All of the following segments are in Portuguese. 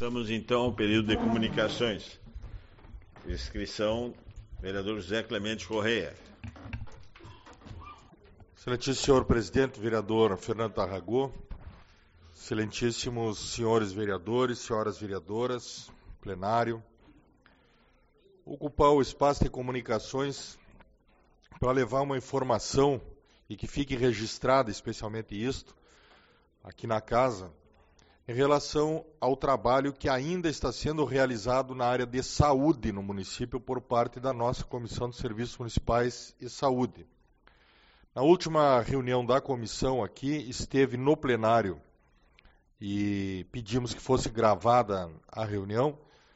Passamos então ao período de comunicações. Inscrição, vereador José Clemente Correia. Excelentíssimo senhor presidente, vereador Fernando Tarragó, excelentíssimos senhores vereadores, senhoras vereadoras, plenário, ocupar o espaço de comunicações para levar uma informação e que fique registrada, especialmente isto, aqui na casa, em relação ao trabalho que ainda está sendo realizado na área de saúde no município por parte da nossa Comissão de Serviços Municipais e Saúde. Na última reunião da comissão aqui, esteve no plenário e pedimos que fosse gravada a reunião,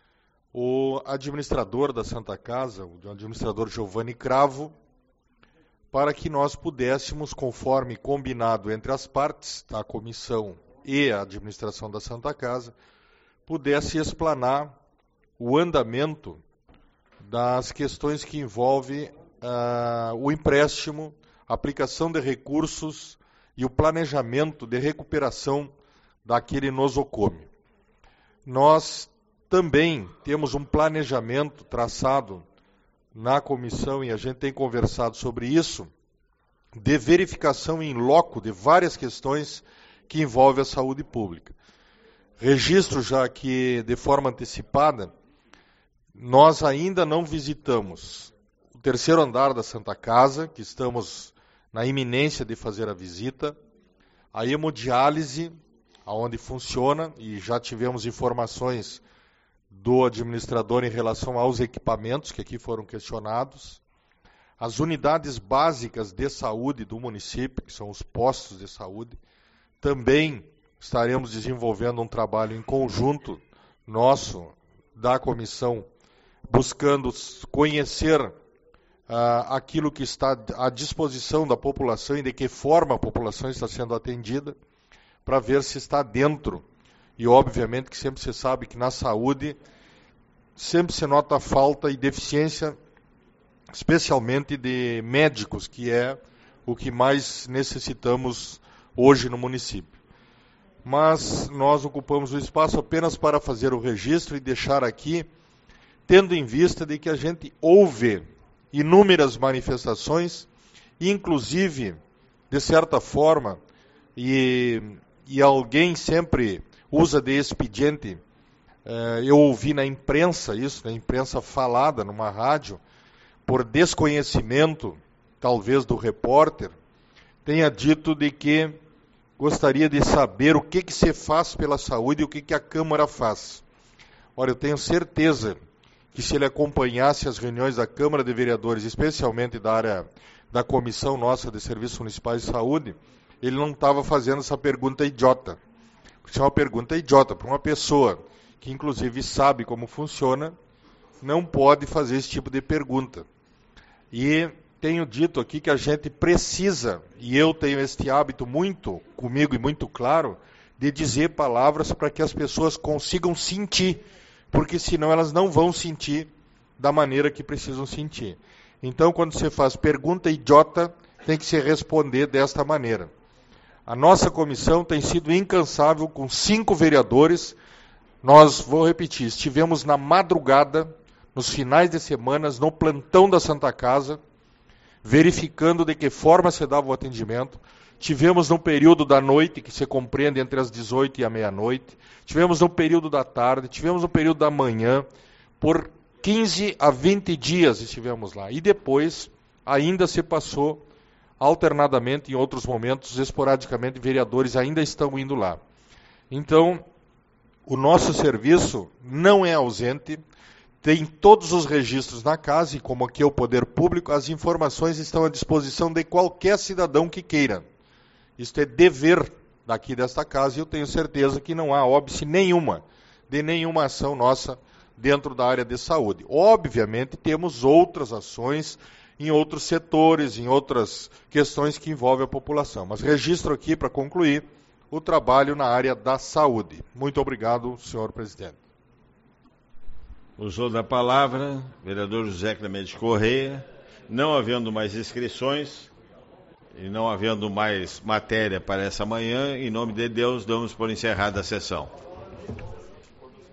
o administrador da Santa Casa, o administrador Giovanni Cravo, para que nós pudéssemos, conforme combinado entre as partes da comissão e a administração da Santa Casa, pudesse explanar o andamento das questões que envolvem o empréstimo, a aplicação de recursos e o planejamento de recuperação daquele nosocômio. Nós também temos um planejamento traçado na comissão, e a gente tem conversado sobre isso, de verificação em loco de várias questões que envolvem a saúde pública. Registro já que, de forma antecipada, nós ainda não visitamos o terceiro andar da Santa Casa, que estamos na iminência de fazer a visita, a hemodiálise, aonde funciona, e já tivemos informações do administrador em relação aos equipamentos que aqui foram questionados, as unidades básicas de saúde do município, que são os postos de saúde. Também estaremos desenvolvendo um trabalho em conjunto nosso, da comissão, buscando conhecer aquilo que está à disposição da população e de que forma a população está sendo atendida, para ver se está dentro. E, obviamente, que sempre se sabe que na saúde sempre se nota falta e deficiência, especialmente de médicos, que é o que mais necessitamos hoje no município. Mas nós ocupamos o espaço apenas para fazer o registro e deixar aqui, tendo em vista de que a gente ouve inúmeras manifestações, inclusive, de certa forma, e alguém sempre usa de expediente, eu ouvi na imprensa isso, na imprensa falada, numa rádio, por desconhecimento, talvez do repórter, tenha dito de que gostaria de saber o que se faz pela saúde e o que a Câmara faz. Ora, eu tenho certeza que se ele acompanhasse as reuniões da Câmara de Vereadores, especialmente da área da Comissão Nossa de Serviços Municipais de Saúde, ele não estava fazendo essa pergunta idiota. Isso é uma pergunta idiota para uma pessoa que, inclusive, sabe como funciona, não pode fazer esse tipo de pergunta. E tenho dito aqui que a gente precisa, e eu tenho este hábito muito comigo e muito claro, de dizer palavras para que as pessoas consigam sentir, porque senão elas não vão sentir da maneira que precisam sentir. Então, quando você faz pergunta idiota, tem que se responder desta maneira. A nossa comissão tem sido incansável com 5 vereadores. Nós, vou repetir, estivemos na madrugada, nos finais de semanas, no plantão da Santa Casa, verificando de que forma se dava o atendimento. Tivemos no período da noite, que se compreende entre as 18 e a meia-noite. Tivemos no período da tarde, tivemos no período da manhã. Por 15 a 20 dias estivemos lá. E depois, ainda se passou alternadamente, em outros momentos, esporadicamente, vereadores ainda estão indo lá. Então, o nosso serviço não é ausente, tem todos os registros na casa, e como aqui é o poder público, as informações estão à disposição de qualquer cidadão que queira. Isto é dever daqui desta casa, e eu tenho certeza que não há óbice nenhuma, de nenhuma ação nossa dentro da área de saúde. Obviamente, temos outras ações em outros setores, em outras questões que envolvem a população. Mas registro aqui, para concluir, o trabalho na área da saúde. Muito obrigado, senhor presidente. Usou da palavra, vereador José Clemente Correia. Não havendo mais inscrições e não havendo mais matéria para essa manhã, em nome de Deus, damos por encerrada a sessão.